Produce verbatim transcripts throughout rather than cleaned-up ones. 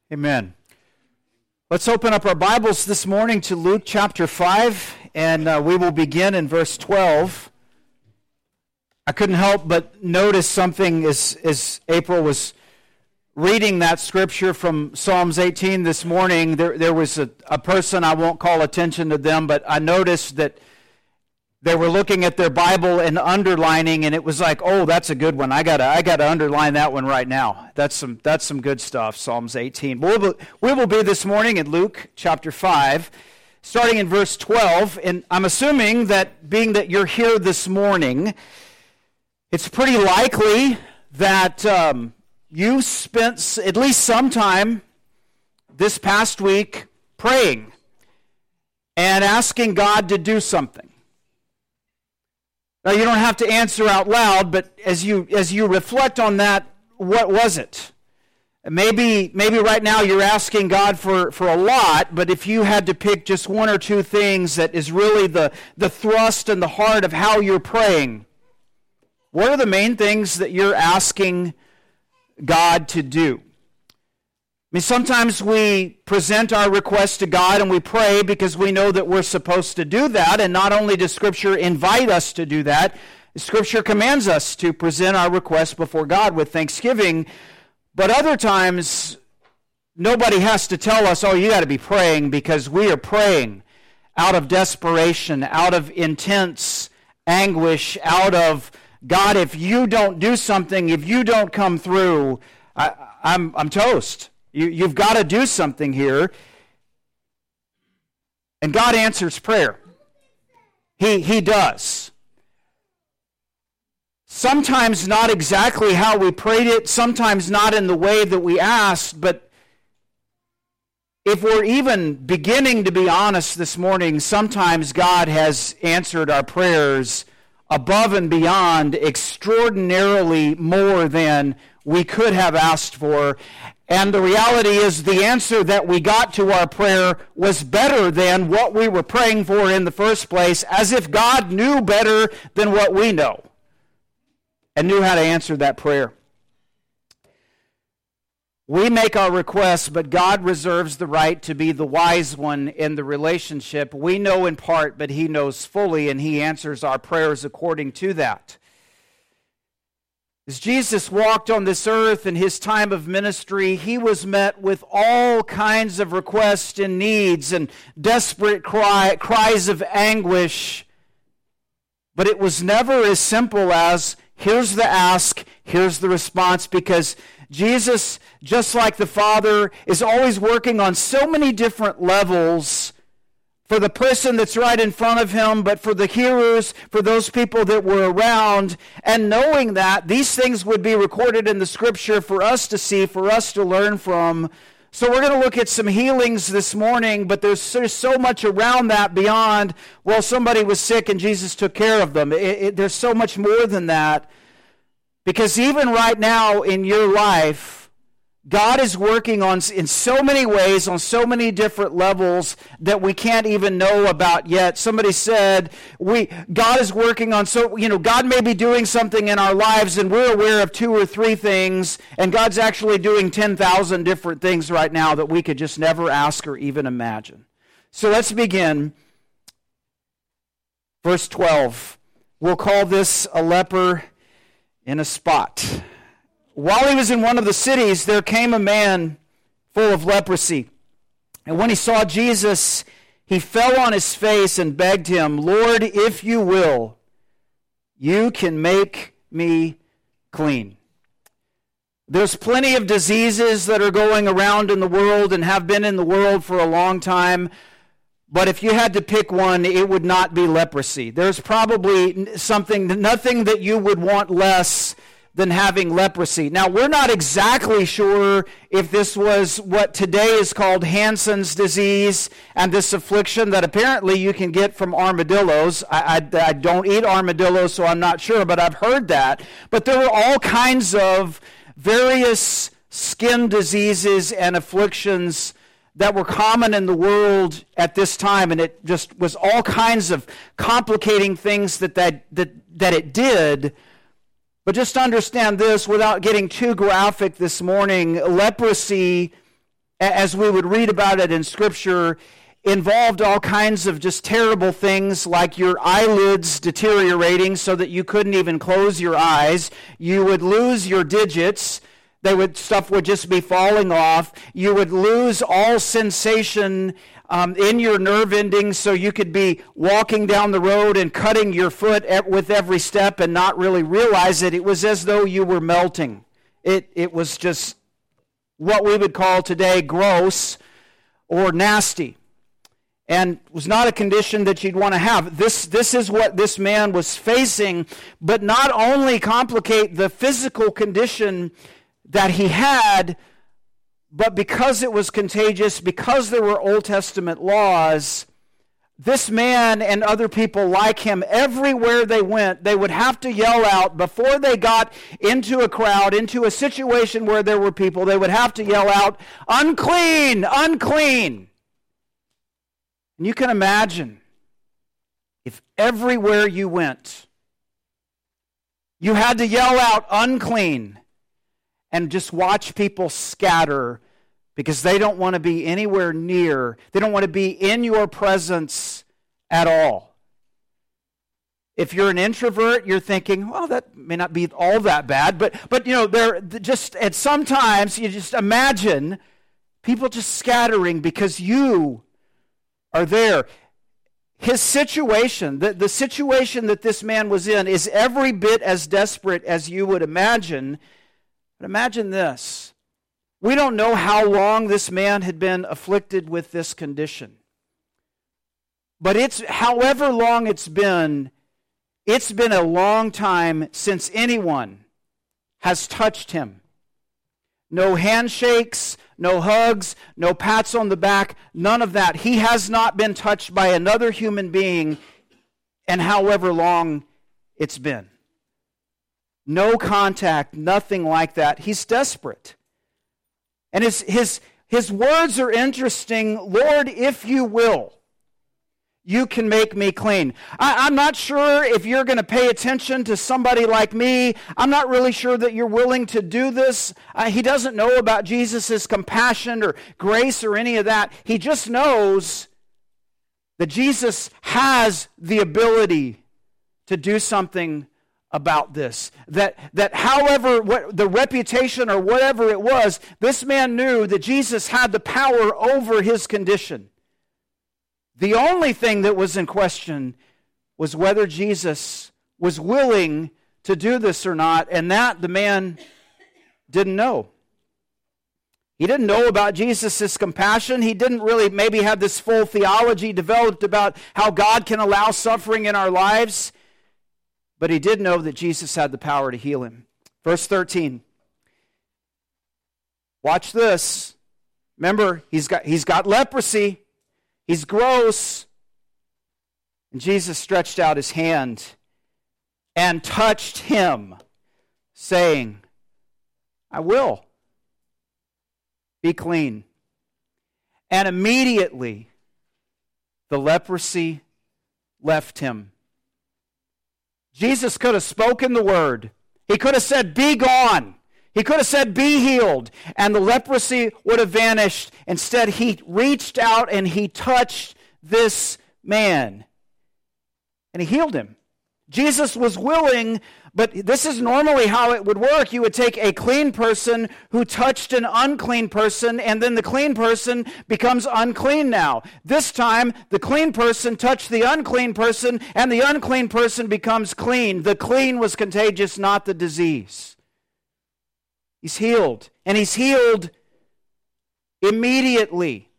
Amen. Let's open up our Bibles this morning to Luke chapter five, and uh, we will begin in verse twelve. I couldn't help but notice something as, as April was reading that scripture from Psalms eighteen this morning. There, there was a, a person, I won't call attention to them, but I noticed that they were looking at their Bible and underlining, and it was like, oh, that's a good one. I gotta, I gotta underline that one right now. That's some, that's some good stuff. Psalms eighteen. We will, we will be this morning in Luke chapter five, starting in verse twelve. And I'm assuming that, being that you're here this morning, it's pretty likely that um, you spent at least some time this past week praying and asking God to do something. Now, you don't have to answer out loud, but as you as you reflect on that, what was it? Maybe maybe right now you're asking God for, for a lot, but if you had to pick just one or two things that is really the, the thrust and the heart of how you're praying, what are the main things that you're asking God to do? I mean, sometimes we present our requests to God and we pray because we know that we're supposed to do that, and not only does Scripture invite us to do that, Scripture commands us to present our requests before God with thanksgiving, but other times nobody has to tell us, oh, you got to be praying, because we are praying out of desperation, out of intense anguish, out of, God, if you don't do something, if you don't come through, I, I'm, I'm toast. You, you've got to do something here. And God answers prayer. He, he does. Sometimes not exactly how we prayed it, sometimes not in the way that we asked, but if we're even beginning to be honest this morning, sometimes God has answered our prayers above and beyond, extraordinarily more than we could have asked for. And the reality is the answer that we got to our prayer was better than what we were praying for in the first place, as if God knew better than what we know and knew how to answer that prayer. We make our requests, but God reserves the right to be the wise one in the relationship. We know in part, but He knows fully, and He answers our prayers according to that. As Jesus walked on this earth in His time of ministry, He was met with all kinds of requests and needs and desperate cry, cries of anguish. But it was never as simple as, here's the ask, here's the response, because Jesus, just like the Father, is always working on so many different levels for the person that's right in front of Him, but for the hearers, for those people that were around, and knowing that these things would be recorded in the Scripture for us to see, for us to learn from. So we're going to look at some healings this morning, but there's, there's so much around that beyond, well, somebody was sick and Jesus took care of them. It, it, there's so much more than that, because even right now in your life, God is working on in so many ways, on so many different levels that we can't even know about yet. Somebody said, "We God is working on so you know God may be doing something in our lives, and we're aware of two or three things, and God's actually doing ten thousand different things right now that we could just never ask or even imagine." So let's begin. Verse twelve. We'll call this a leper in a spot. While he was in one of the cities, there came a man full of leprosy. And when he saw Jesus, he fell on his face and begged him, "Lord, if you will, you can make me clean." There's plenty of diseases that are going around in the world and have been in the world for a long time. But if you had to pick one, it would not be leprosy. There's probably something, nothing that you would want less than having leprosy. Now, we're not exactly sure if this was what today is called Hansen's disease, and this affliction that apparently you can get from armadillos. I, I, I don't eat armadillos, so I'm not sure, but I've heard that. But there were all kinds of various skin diseases and afflictions that were common in the world at this time, and it just was all kinds of complicating things that that that, that it did. But just understand this, without getting too graphic this morning, leprosy as we would read about it in Scripture, involved all kinds of just terrible things, like your eyelids deteriorating so that you couldn't even close your eyes. You would lose your digits. They would stuff would just be falling off. You would lose all sensation um, in your nerve endings, so you could be walking down the road and cutting your foot at, with every step and not really realize it. It was as though you were melting. It it was just what we would call today gross or nasty, and was not a condition that you'd want to have. This this is what this man was facing, but not only complicate the physical condition that he had, but because it was contagious, because there were Old Testament laws, this man and other people like him, everywhere they went, they would have to yell out before they got into a crowd, into a situation where there were people, they would have to yell out, "Unclean, unclean." And you can imagine if everywhere you went, you had to yell out, "Unclean," and just watch people scatter because they don't want to be anywhere near, they don't want to be in your presence at all. If you're an introvert, you're thinking, well, that may not be all that bad, but but you know, there just at sometimes you just imagine people just scattering because you are there. His situation, the, the situation that this man was in, is every bit as desperate as you would imagine. But imagine this. We don't know how long this man had been afflicted with this condition. But it's however long it's been, it's been a long time since anyone has touched him. No handshakes, no hugs, no pats on the back, none of that. He has not been touched by another human being, and however long it's been. No contact, nothing like that. He's desperate. And his, his, his words are interesting. "Lord, if you will, you can make me clean." I, I'm not sure if you're going to pay attention to somebody like me. I'm not really sure that you're willing to do this. Uh, he doesn't know about Jesus' compassion or grace or any of that. He just knows that Jesus has the ability to do something about this. That that however what the reputation or whatever it was, this man knew that Jesus had the power over his condition. The only thing that was in question was whether Jesus was willing to do this or not, and that the man didn't know. He didn't know about Jesus' compassion. He didn't really maybe have this full theology developed about how God can allow suffering in our lives. But he did know that Jesus had the power to heal him. Verse thirteen. Watch this. Remember, he's got, he's got leprosy. He's gross. And Jesus stretched out his hand and touched him, saying, "I will. Be clean." And immediately the leprosy left him. Jesus could have spoken the word. He could have said, "Be gone." He could have said, "Be healed," and the leprosy would have vanished. Instead, he reached out and he touched this man, and he healed him. Jesus was willing, but this is normally how it would work. You would take a clean person who touched an unclean person, and then the clean person becomes unclean now. This time, the clean person touched the unclean person, and the unclean person becomes clean. The clean was contagious, not the disease. He's healed, and he's healed immediately.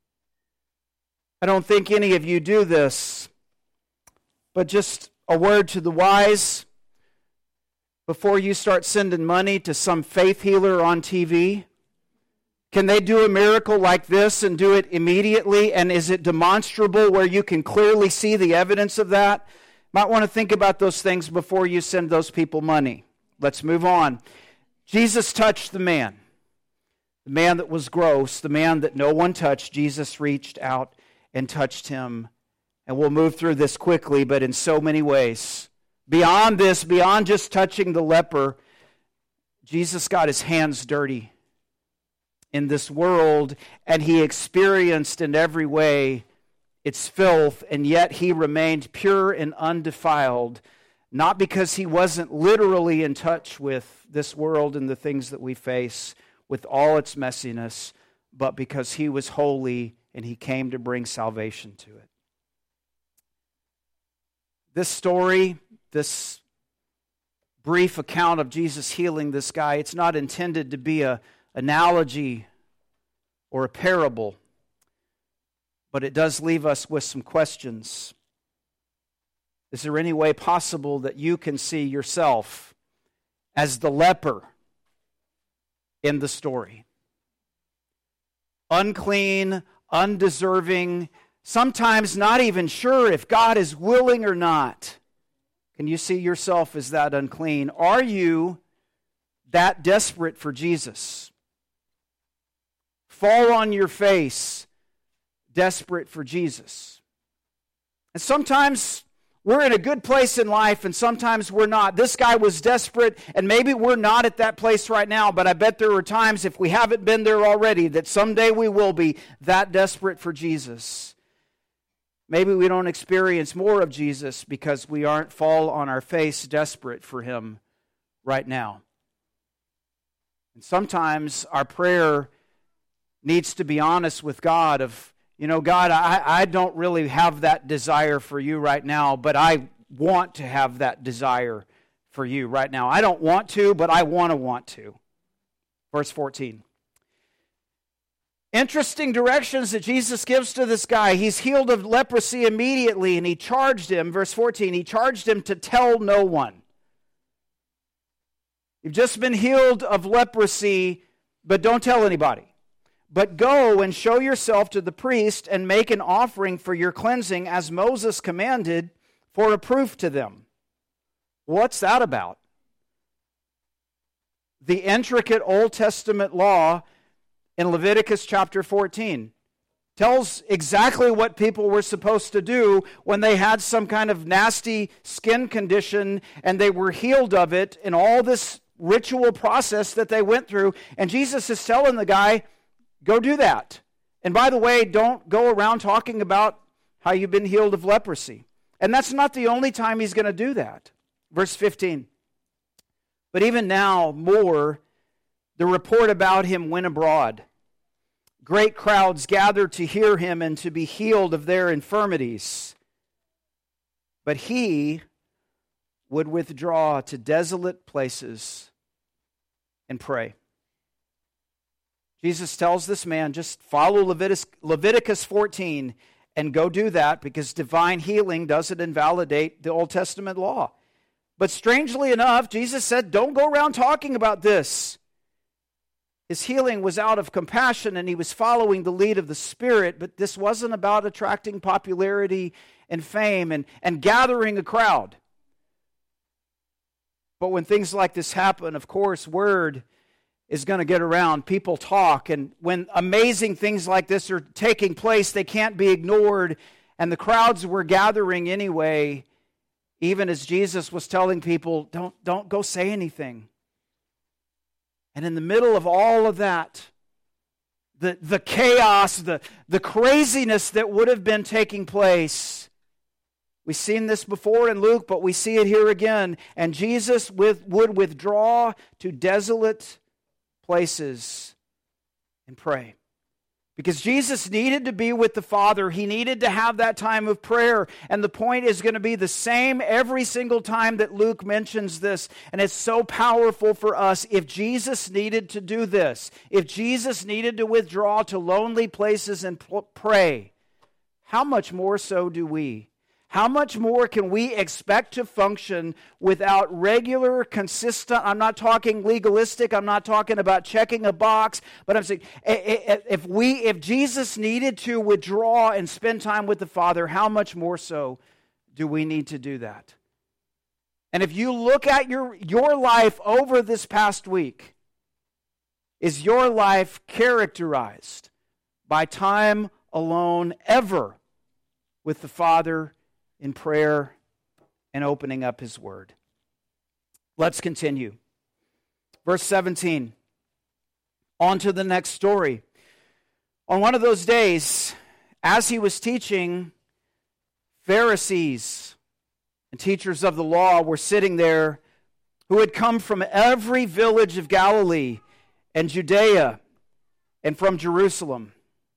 I don't think any of you do this, but just a word to the wise. Before you start sending money to some faith healer on T V, can they do a miracle like this and do it immediately? And is it demonstrable where you can clearly see the evidence of that? Might want to think about those things before you send those people money. Let's move on. Jesus touched the man. The man that was gross, the man that no one touched. Jesus reached out and touched him. And we'll move through this quickly, but in so many ways. Beyond this, beyond just touching the leper, Jesus got his hands dirty. in this world, and he experienced in every way its filth, and yet he remained pure and undefiled, not because he wasn't literally in touch with this world and the things that we face with all its messiness, but because he was holy and he came to bring salvation to it. This story, this brief account of Jesus healing this guy, it's not intended to be an analogy or a parable, but it does leave us with some questions. Is there any way possible that you can see yourself as the leper in the story? Unclean, undeserving, sometimes not even sure if God is willing or not. Can you see yourself as that unclean? Are you that desperate for Jesus? Fall on your face, desperate for Jesus. And sometimes we're in a good place in life, and sometimes we're not. This guy was desperate, and maybe we're not at that place right now, but I bet there are times, if we haven't been there already, that someday we will be that desperate for Jesus. Maybe we don't experience more of Jesus because we aren't fall on our face desperate for Him right now. And sometimes our prayer needs to be honest with God of, you know, God, I, I don't really have that desire for you right now, but I want to have that desire for you right now. I don't want to, but I want to want to. Verse fourteen. Interesting directions that Jesus gives to this guy. He's healed of leprosy immediately, and he charged him, verse fourteen, he charged him to tell no one. You've just been healed of leprosy, but don't tell anybody. But go and show yourself to the priest and make an offering for your cleansing as Moses commanded for a proof to them. What's that about? The intricate Old Testament law in Leviticus chapter fourteen tells exactly what people were supposed to do when they had some kind of nasty skin condition and they were healed of it, and all this ritual process that they went through. And Jesus is telling the guy, go do that. And by the way, don't go around talking about how you've been healed of leprosy. And that's not the only time he's going to do that. Verse fifteen. But even now, more, the report about him went abroad. Great crowds gathered to hear him and to be healed of their infirmities. But he would withdraw to desolate places and pray. Jesus tells this man, just follow Leviticus, Leviticus fourteen and go do that, because divine healing doesn't invalidate the Old Testament law. But strangely enough, Jesus said, don't go around talking about this. His healing was out of compassion, and he was following the lead of the Spirit, but this wasn't about attracting popularity and fame and, and gathering a crowd. But when things like this happen, of course, word is going to get around. People talk, and when amazing things like this are taking place, they can't be ignored, and the crowds were gathering anyway, even as Jesus was telling people, don't, don't go say anything. And in the middle of all of that, the, the chaos, the, the craziness that would have been taking place, we've seen this before in Luke, but we see it here again. And Jesus with, would withdraw to desolate places and pray. Because Jesus needed to be with the Father. He needed to have that time of prayer. And the point is going to be the same every single time that Luke mentions this. And it's so powerful for us. If Jesus needed to do this, if Jesus needed to withdraw to lonely places and pray, how much more so do we? How much more can we expect to function without regular, consistent, I'm not talking legalistic, I'm not talking about checking a box, but I'm saying if we, if Jesus needed to withdraw and spend time with the Father, how much more so do we need to do that? And if you look at your, your life over this past week, is your life characterized by time alone ever with the Father in prayer and opening up His Word? Let's continue. Verse seventeen. On to the next story. On one of those days, as he was teaching, Pharisees and teachers of the law were sitting there who had come from every village of Galilee and Judea and from Jerusalem.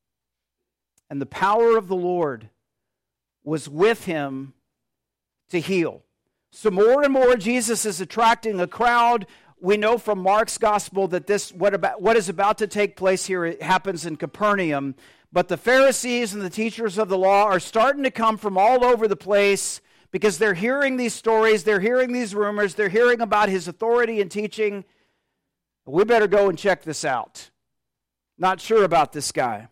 And the power of the Lord was with him to heal. So more and more Jesus is attracting a crowd. We know from Mark's gospel that this what about what is about to take place here it happens in Capernaum. But the Pharisees and the teachers of the law are starting to come from all over the place because they're hearing these stories, they're hearing these rumors, they're hearing about his authority and teaching. We better go and check this out. Not sure about this guy.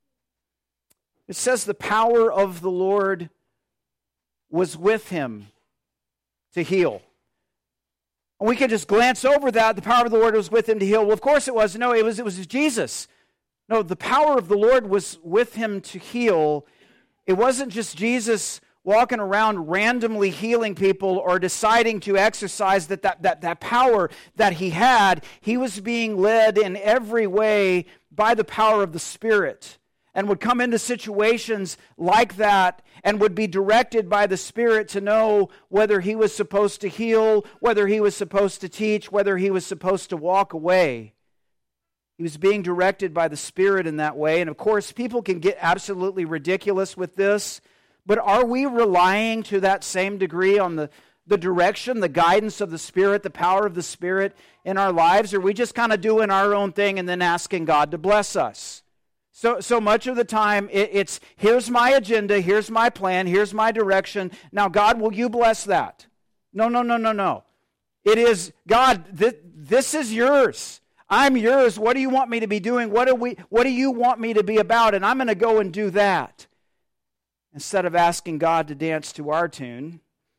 It says the power of the Lord was with him to heal. And we can just glance over that. The power of the Lord was with him to heal. Well, of course it was. No, it was, it was Jesus. No, the power of the Lord was with him to heal. It wasn't just Jesus walking around randomly healing people or deciding to exercise that, that, that, that power that he had. He was being led in every way by the power of the Spirit, and would come into situations like that and would be directed by the Spirit to know whether he was supposed to heal, whether he was supposed to teach, whether he was supposed to walk away. He was being directed by the Spirit in that way. And of course, people can get absolutely ridiculous with this, but are we relying to that same degree on the, the direction, the guidance of the Spirit, the power of the Spirit in our lives? Or are we just kind of doing our own thing and then asking God to bless us? So so much of the time, it, it's, here's my agenda, here's my plan, here's my direction. Now, God, will you bless that? No, no, no, no, no. It is, God, th- this is yours. I'm yours. What do you want me to be doing? What do we? What do you want me to be about? And I'm going to go and do that. Instead of asking God to dance to our tune,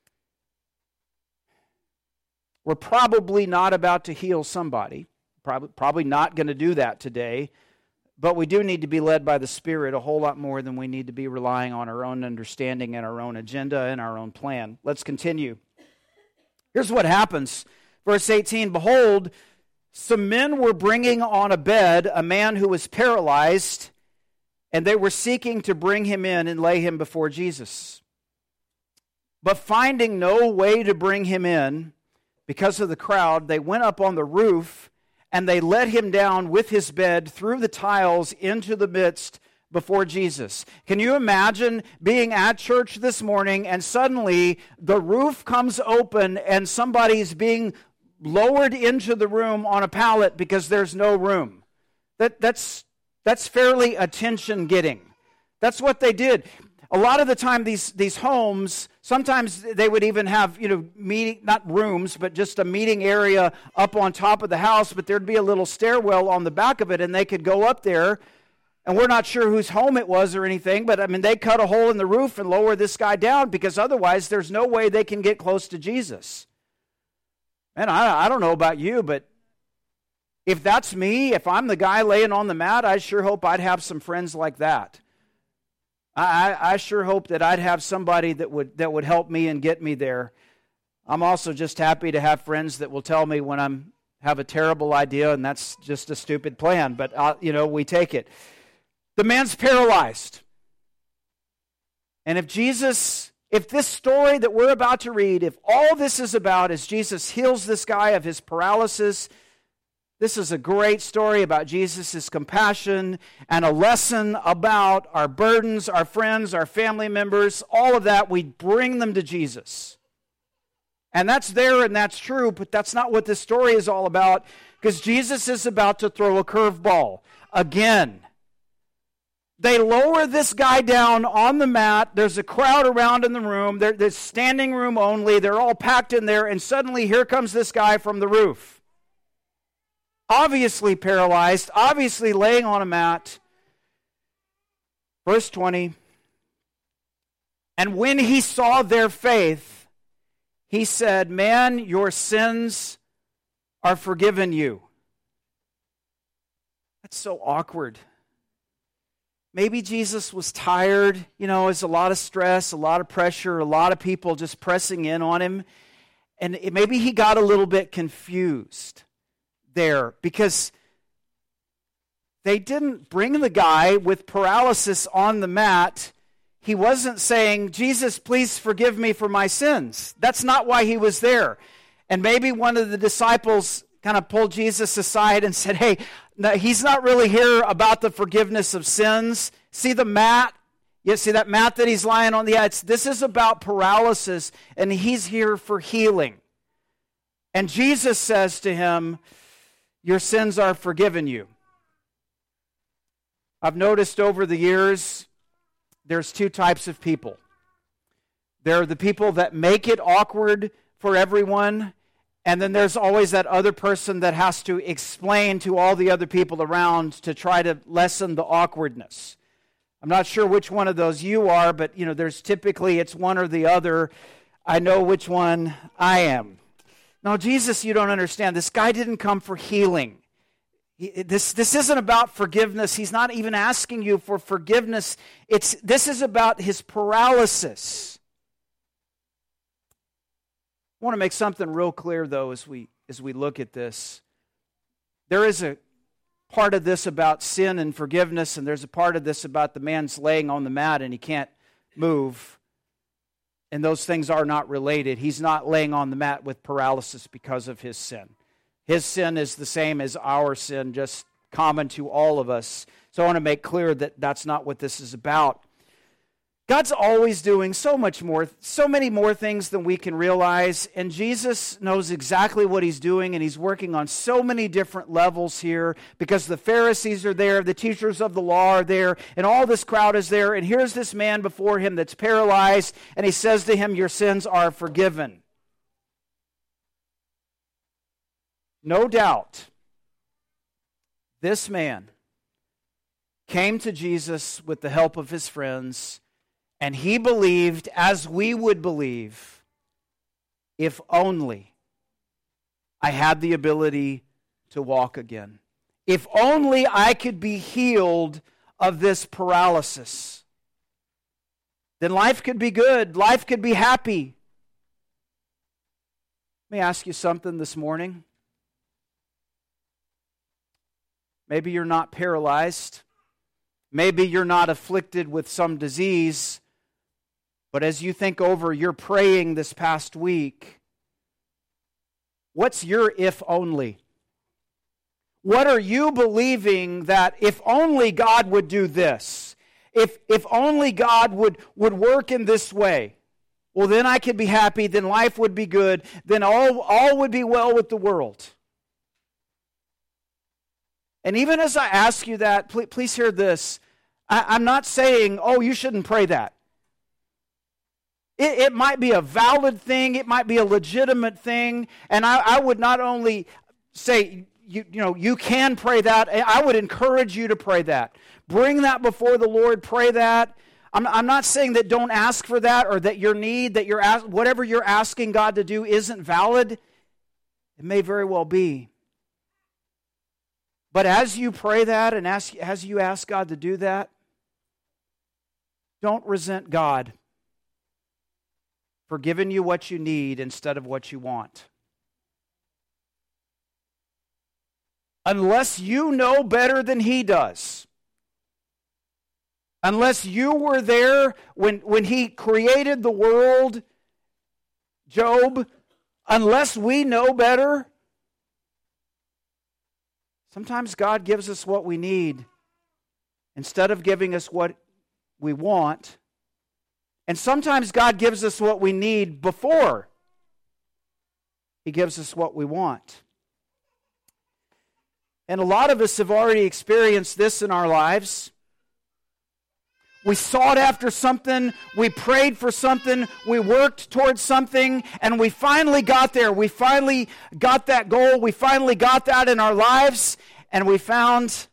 we're probably not about to heal somebody. Probably, probably not going to do that today. But we do need to be led by the Spirit a whole lot more than we need to be relying on our own understanding and our own agenda and our own plan. Let's continue. Here's what happens. Verse eighteen, behold, some men were bringing on a bed a man who was paralyzed, and they were seeking to bring him in and lay him before Jesus. But finding no way to bring him in because of the crowd, they went up on the roof and they let him down with his bed through the tiles into the midst before Jesus. Can you imagine being at church this morning and suddenly the roof comes open and somebody's being lowered into the room on a pallet because there's no room? That, that's, that's fairly attention-getting. That's what they did. A lot of the time, these, these homes, sometimes they would even have, you know, meeting, not rooms, but just a meeting area up on top of the house, but there'd be a little stairwell on the back of it, and they could go up there, and we're not sure whose home it was or anything, but I mean, they cut a hole in the roof and lower this guy down, because otherwise there's no way they can get close to Jesus. Man, I, I don't know about you, but if that's me, if I'm the guy laying on the mat, I sure hope I'd have some friends like that. I, I sure hope that I'd have somebody that would that would help me and get me there. I'm also just happy to have friends that will tell me when I'm have a terrible idea and that's just a stupid plan. But uh, you know, we take it. The man's paralyzed, and if Jesus, if this story that we're about to read, if all this is about is Jesus heals this guy of his paralysis, this is a great story about Jesus' compassion and a lesson about our burdens, our friends, our family members, all of that. We bring them to Jesus. And that's there and that's true, but that's not what this story is all about, because Jesus is about to throw a curveball again. They lower this guy down on the mat. There's a crowd around in the room. There's standing room only. They're all packed in there, and suddenly here comes this guy from the roof. Obviously paralyzed, obviously laying on a mat. Verse twenty, and when he saw their faith, he said, man, your sins are forgiven you. That's so awkward. Maybe Jesus was tired. You know, there's a lot of stress, a lot of pressure, a lot of people just pressing in on him. And it, maybe he got a little bit confused there, because they didn't bring the guy with paralysis on the mat. He wasn't saying, Jesus, please forgive me for my sins. That's not why he was there. And maybe one of the disciples kind of pulled Jesus aside and said, hey, no, he's not really here about the forgiveness of sins. See the mat? You see that mat that he's lying on? Yeah, it's, this is about paralysis, and he's here for healing. And Jesus says to him, your sins are forgiven you. I've noticed over the years, there's two types of people. There are the people that make it awkward for everyone, and then there's always that other person that has to explain to all the other people around to try to lessen the awkwardness. I'm not sure which one of those you are, but you know, there's typically it's one or the other. I know which one I am. No, Jesus, you don't understand. This guy didn't come for healing. He, this, this isn't about forgiveness. He's not even asking you for forgiveness. It's, this is about his paralysis. I want to make something real clear, though, as we, as we look at this. There is a part of this about sin and forgiveness, and there's a part of this about the man's laying on the mat and he can't move. And those things are not related. He's not laying on the mat with paralysis because of his sin. His sin is the same as our sin, just common to all of us. So I want to make clear that that's not what this is about. God's always doing so much more, so many more things than we can realize, and Jesus knows exactly what he's doing, and he's working on so many different levels here because the Pharisees are there, the teachers of the law are there, and all this crowd is there, and here's this man before him that's paralyzed, and he says to him, your sins are forgiven. No doubt, this man came to Jesus with the help of his friends, and he believed, as we would believe, if only I had the ability to walk again. If only I could be healed of this paralysis. Then life could be good. Life could be happy. Let me ask you something this morning. Maybe you're not paralyzed. Maybe you're not afflicted with some disease. But as you think over your praying this past week, what's your if only? What are you believing that if only God would do this? If, if only God would, would work in this way, well, then I could be happy, then life would be good, then all, all would be well with the world. And even as I ask you that, please, please hear this. I, I'm not saying, oh, you shouldn't pray that. It, it might be a valid thing. It might be a legitimate thing. And I, I would not only say, you, you know, you can pray that. I would encourage you to pray that. Bring that before the Lord. Pray that. I'm, I'm not saying that don't ask for that or that your need, that you're ask, whatever you're asking God to do isn't valid. It may very well be. But as you pray that and ask, as you ask God to do that, don't resent God for giving you what you need instead of what you want. Unless you know better than He does. Unless you were there when, when He created the world, Job, unless we know better, sometimes God gives us what we need instead of giving us what we want. And sometimes God gives us what we need before He gives us what we want. And a lot of us have already experienced this in our lives. We sought after something, we prayed for something, we worked towards something, and we finally got there. We finally got that goal, we finally got that in our lives, and we found,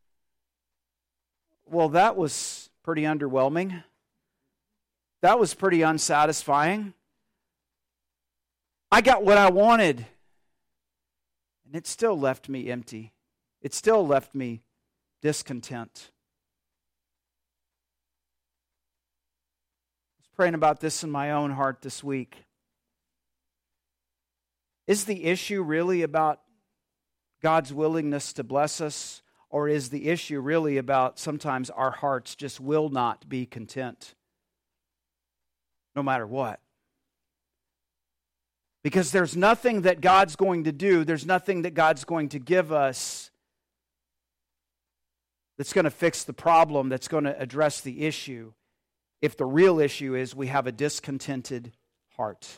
well, that was pretty underwhelming. That was pretty unsatisfying. I got what I wanted, and it still left me empty. It still left me discontent. I was praying about this in my own heart this week. Is the issue really about God's willingness to bless us, Or is the issue really about sometimes our hearts just will not be content, no matter what? Because there's nothing that God's going to do, there's nothing that God's going to give us that's going to fix the problem, that's going to address the issue, if the real issue is we have a discontented heart.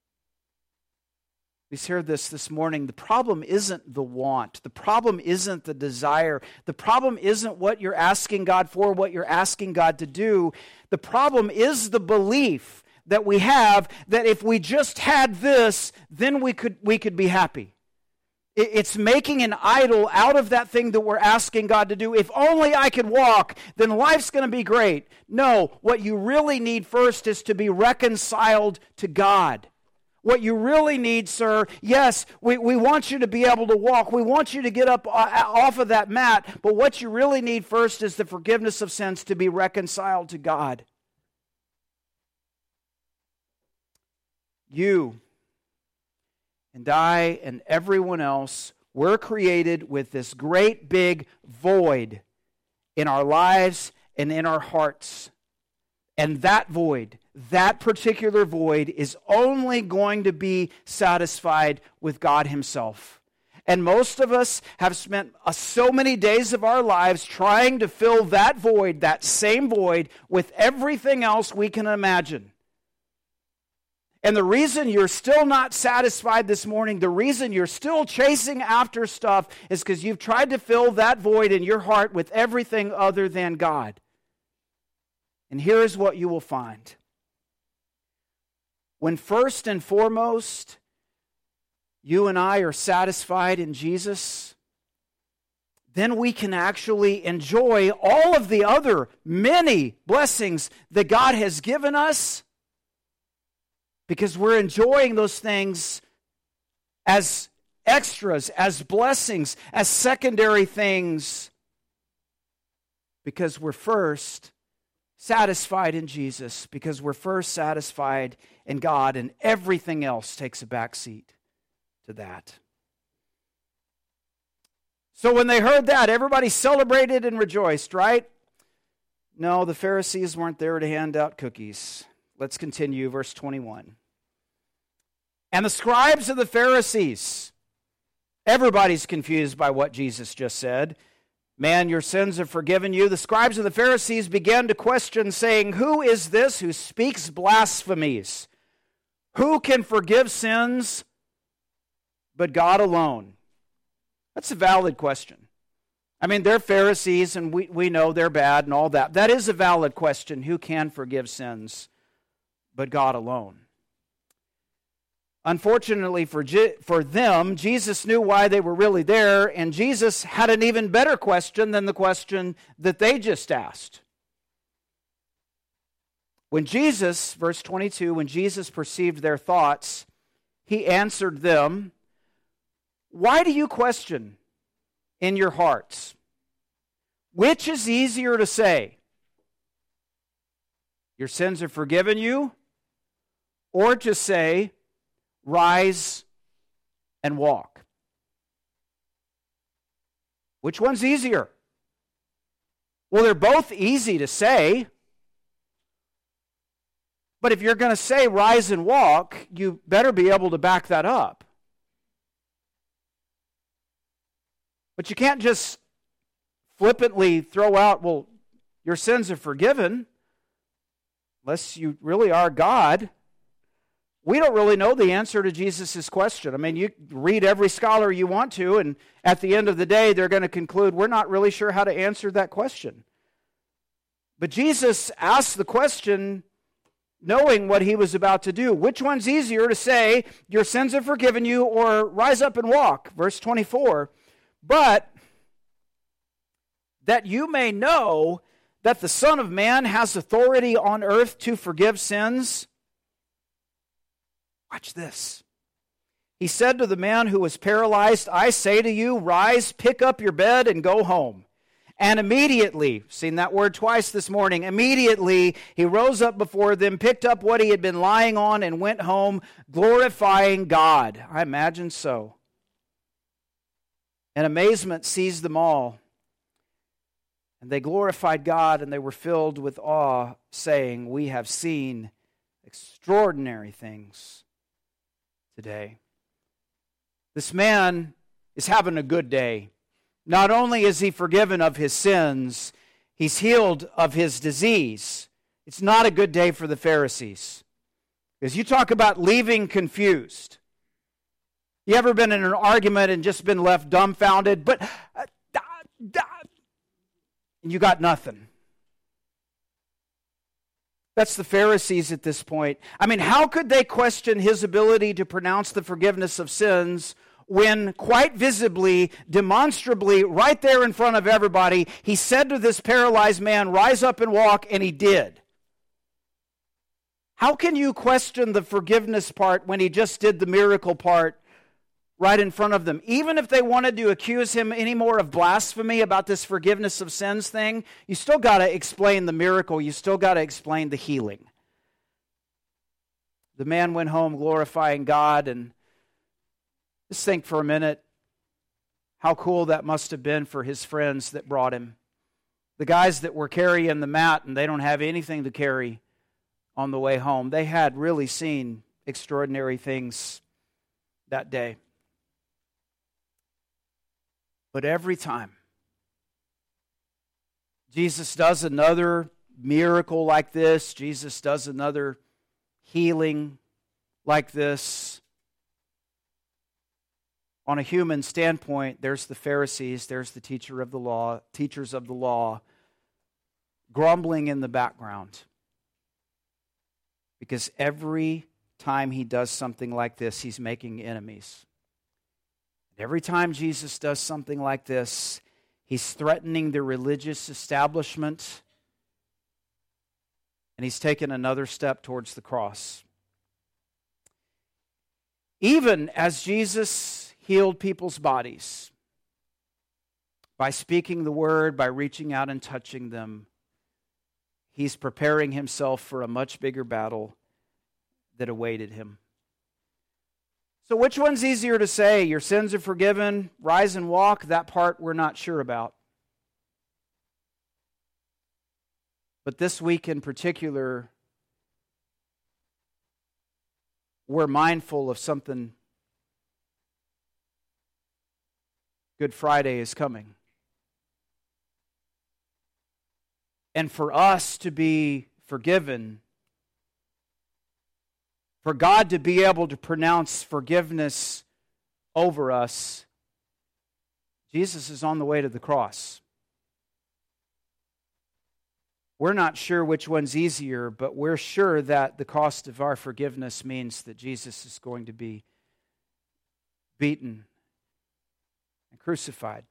We heard this this morning. The problem isn't the want. The problem isn't the desire. The problem isn't what you're asking God for, what you're asking God to do. The problem is the belief that we have that if we just had this, then we could we could be happy. It's making an idol out of that thing that we're asking God to do. If only I could walk, then life's going to be great. No, what you really need first is to be reconciled to God. What you really need, sir, yes, we, we want you to be able to walk. We want you to get up off of that mat. But what you really need first is the forgiveness of sins to be reconciled to God. You and I and everyone else were created with this great big void in our lives and in our hearts. And that void, that particular void, is only going to be satisfied with God Himself. And most of us have spent uh, so many days of our lives trying to fill that void, that same void, with everything else we can imagine. And the reason you're still not satisfied this morning, the reason you're still chasing after stuff, is because you've tried to fill that void in your heart with everything other than God. And here's what you will find. When first and foremost, you and I are satisfied in Jesus, then we can actually enjoy all of the other many blessings that God has given us, because we're enjoying those things as extras, as blessings, as secondary things, because we're first satisfied in Jesus, because we're first satisfied in God, and everything else takes a back seat to that. So when they heard that, everybody celebrated and rejoiced, right? No, the Pharisees weren't there to hand out cookies. Let's continue, verse twenty-one. And the scribes of the Pharisees, everybody's confused by what Jesus just said. Man, your sins are forgiven you. The scribes of the Pharisees began to question, saying, who is this who speaks blasphemies? Who can forgive sins but God alone? That's a valid question. I mean, they're Pharisees, and we, we know they're bad and all that. That is a valid question. Who can forgive sins but God alone? Unfortunately for, G- for them, Jesus knew why they were really there, and Jesus had an even better question than the question that they just asked. When Jesus, verse twenty-two, when Jesus perceived their thoughts, He answered them, why do you question in your hearts? Which is easier to say, your sins are forgiven you, or to say, rise and walk? Which one's easier? Well, they're both easy to say. But if you're going to say rise and walk, you better be able to back that up. But you can't just flippantly throw out, well, your sins are forgiven, unless you really are God. We don't really know the answer to Jesus' question. I mean, you read every scholar you want to, and at the end of the day, they're going to conclude, we're not really sure how to answer that question. But Jesus asked the question knowing what He was about to do. Which one's easier to say, your sins are forgiven you, or rise up and walk? Verse twenty-four. But that you may know that the Son of Man has authority on earth to forgive sins. Watch this. He said to the man who was paralyzed, I say to you, rise, pick up your bed, and go home. And immediately, seen that word twice this morning, immediately he rose up before them, picked up what he had been lying on, and went home, glorifying God. I imagine so. And amazement seized them all, And they glorified God, and they were filled with awe, saying, "We have seen extraordinary things today." This man is having a good day. Not only is he forgiven of his sins, he's healed of his disease. It's not a good day for the Pharisees. Because you talk about leaving confused. You ever been in an argument and just been left dumbfounded, but uh, da, da, and you got nothing? That's the Pharisees at this point. I mean, how could they question his ability to pronounce the forgiveness of sins when quite visibly, demonstrably, right there in front of everybody, he said to this paralyzed man, "Rise up and walk," and he did? How can you question the forgiveness part when he just did the miracle part right in front of them? Even if they wanted to accuse him anymore of blasphemy about this forgiveness of sins thing, you still got to explain the miracle. You still got to explain the healing. The man went home glorifying God, and just think for a minute how cool that must have been for his friends that brought him. The guys that were carrying the mat and they don't have anything to carry on the way home. They had really seen extraordinary things that day. But every time Jesus does another miracle like this, Jesus does another healing like this, on a human standpoint, there's the Pharisees, there's the teacher of the law, teachers of the law, grumbling in the background. Because every time he does something like this, he's making enemies. Every time Jesus does something like this, he's threatening the religious establishment, and he's taken another step towards the cross. Even as Jesus healed people's bodies by speaking the word, by reaching out and touching them, he's preparing himself for a much bigger battle that awaited him. So which one's easier to say? Your sins are forgiven, rise and walk. That part we're not sure about. But this week in particular, we're mindful of something. Good Friday is coming. And for us to be forgiven, for God to be able to pronounce forgiveness over us, Jesus is on the way to the cross. We're not sure which one's easier, but we're sure that the cost of our forgiveness means that Jesus is going to be beaten and crucified.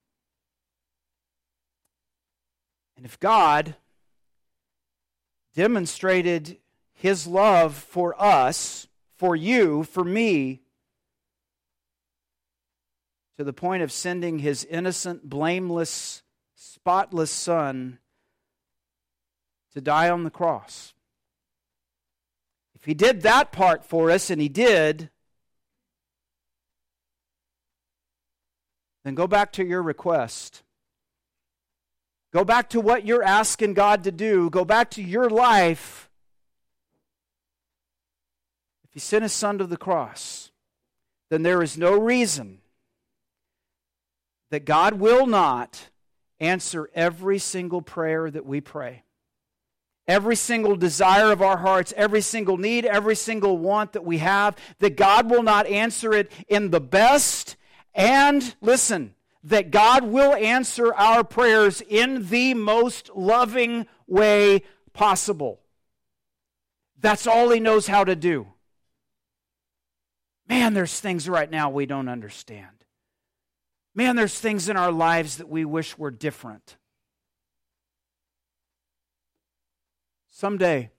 And if God demonstrated His love for us, for you, for me, to the point of sending His innocent, blameless, spotless Son to die on the cross. If He did that part for us, and He did, then go back to your request. Go back to what you're asking God to do. Go back to your life. If He sent His Son to the cross, then there is no reason that God will not answer every single prayer that we pray. Every single desire of our hearts, every single need, every single want that we have, that God will not answer it in the best, and, listen, that God will answer our prayers in the most loving way possible. That's all He knows how to do. Man, there's things right now we don't understand. Man, there's things in our lives that we wish were different. Someday,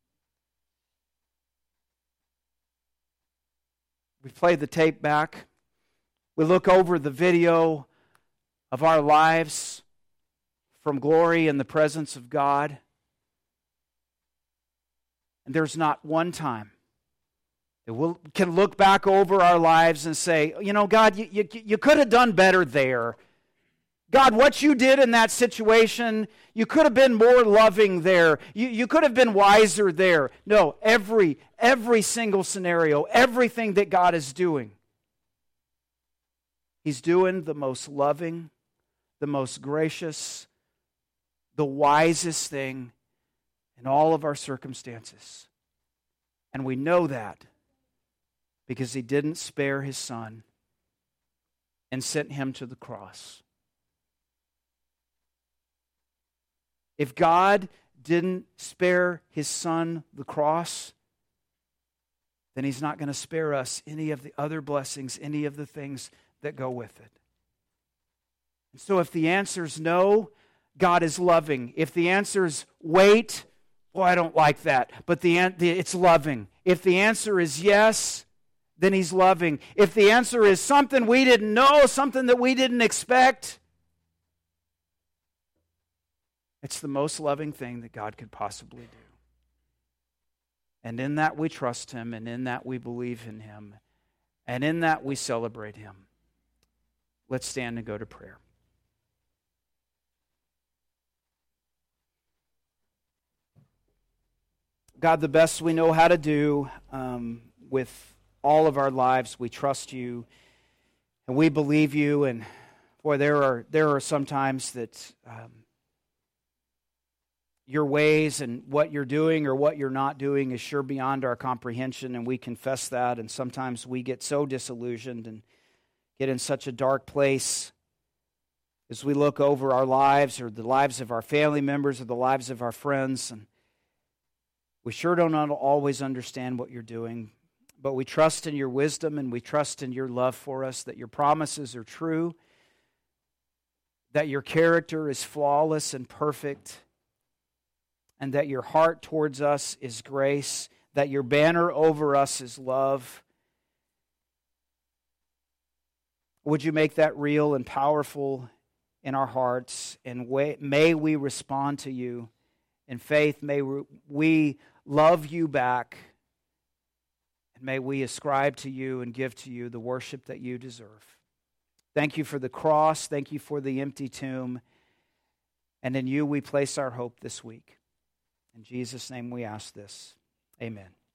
we play the tape back. We look over the video of our lives from glory in the presence of God. And there's not one time that we can look back over our lives and say, you know, God, you, you, you could have done better there. God, what you did in that situation, you could have been more loving there. You, you could have been wiser there. No, every, every single scenario, everything that God is doing, He's doing the most loving, the most gracious, the wisest thing in all of our circumstances. And we know that because He didn't spare His Son and sent Him to the cross. If God didn't spare His Son the cross, then He's not going to spare us any of the other blessings, any of the things that go with it. And so if the answer is no, God is loving. If the answer is wait, well, I don't like that, but the it's loving. If the answer is yes, then He's loving. If the answer is something we didn't know, something that we didn't expect, it's the most loving thing that God could possibly do. And in that we trust Him, and in that we believe in Him, and in that we celebrate Him. Let's stand and go to prayer. God, the best we know how to do um, with all of our lives, we trust You, and we believe You. And boy, there are there are some times that um, Your ways and what You're doing or what You're not doing is sure beyond our comprehension, and we confess that. And sometimes we get so disillusioned and get in such a dark place as we look over our lives or the lives of our family members or the lives of our friends, and we sure don't always understand what You're doing, but we trust in Your wisdom and we trust in Your love for us, that Your promises are true, that Your character is flawless and perfect, and that Your heart towards us is grace, that Your banner over us is love. Would You make that real and powerful in our hearts, and may we respond to You in faith. May we love You back, and may we ascribe to You and give to You the worship that You deserve. Thank You for the cross. Thank You for the empty tomb. And in You we place our hope this week. In Jesus' name we ask this. Amen.